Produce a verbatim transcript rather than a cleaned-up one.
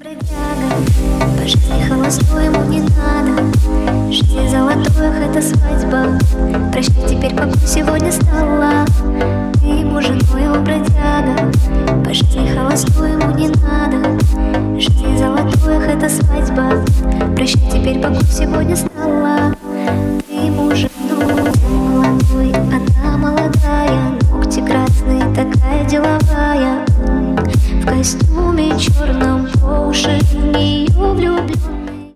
Бродяга, по жизни холостой, ему не надо. Жизни золотых — это свадьба. Прощай теперь, какой сегодня стала. Ты ему женой, он бродяга. По жизни холостой, ему не надо. Жизни золотых — это